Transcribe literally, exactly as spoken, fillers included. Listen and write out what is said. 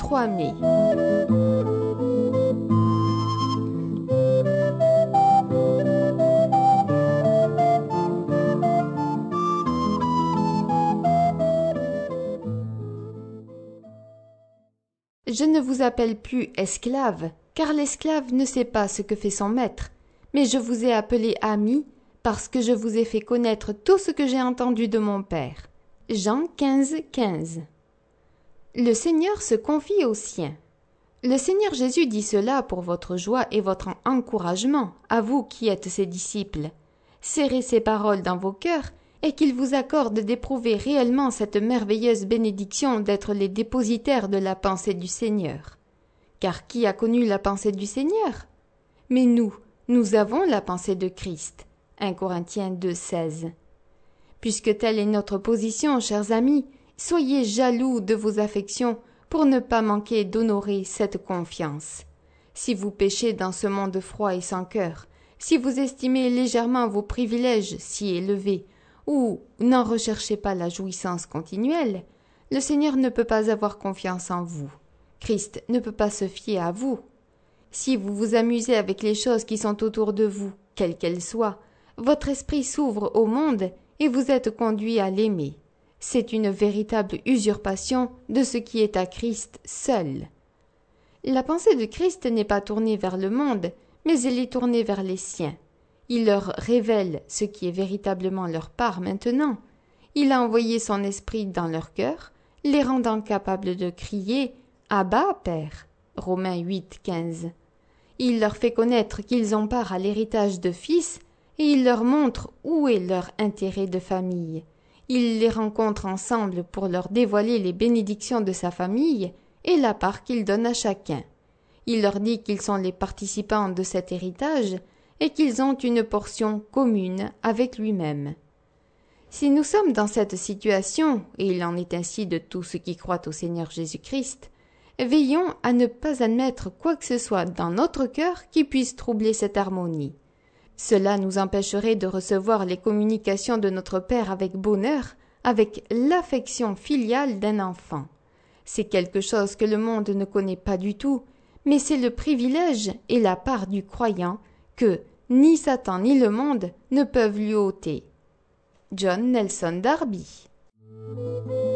trois mai. Je ne vous appelle plus esclave, car l'esclave ne sait pas ce que fait son maître, mais je vous ai appelé ami, parce que je vous ai fait connaître tout ce que j'ai entendu de mon Père. Jean quinze, quinze. Le Seigneur se confie aux siens. Le Seigneur Jésus dit cela pour votre joie et votre encouragement, à vous qui êtes ses disciples. Serrez ces paroles dans vos cœurs, et qu'il vous accorde d'éprouver réellement cette merveilleuse bénédiction d'être les dépositaires de la pensée du Seigneur. Car qui a connu la pensée du Seigneur? Mais nous, nous avons la pensée de Christ. un Corinthiens deux, seize. Puisque telle est notre position, chers amis, soyez jaloux de vos affections pour ne pas manquer d'honorer cette confiance. Si vous péchez dans ce monde froid et sans cœur, si vous estimez légèrement vos privilèges si élevés, ou n'en recherchez pas la jouissance continuelle, le Seigneur ne peut pas avoir confiance en vous. Christ ne peut pas se fier à vous. Si vous vous amusez avec les choses qui sont autour de vous, quelles qu'elles soient, votre esprit s'ouvre au monde et vous êtes conduit à l'aimer. C'est une véritable usurpation de ce qui est à Christ seul. La pensée de Christ n'est pas tournée vers le monde, mais elle est tournée vers les siens. Il leur révèle ce qui est véritablement leur part maintenant. Il a envoyé son esprit dans leur cœur, les rendant capables de crier « Abba, Père » Romains huit, quinze. Il leur fait connaître qu'ils ont part à l'héritage de fils et il leur montre où est leur intérêt de famille. Il les rencontre ensemble pour leur dévoiler les bénédictions de sa famille et la part qu'il donne à chacun. Il leur dit qu'ils sont les participants de cet héritage et qu'ils ont une portion commune avec lui-même. Si nous sommes dans cette situation, et il en est ainsi de tous ceux qui croient au Seigneur Jésus-Christ, veillons à ne pas admettre quoi que ce soit dans notre cœur qui puisse troubler cette harmonie. Cela nous empêcherait de recevoir les communications de notre Père avec bonheur, avec l'affection filiale d'un enfant. C'est quelque chose que le monde ne connaît pas du tout, mais c'est le privilège et la part du croyant que ni Satan ni le monde ne peuvent lui ôter. John Nelson Darby.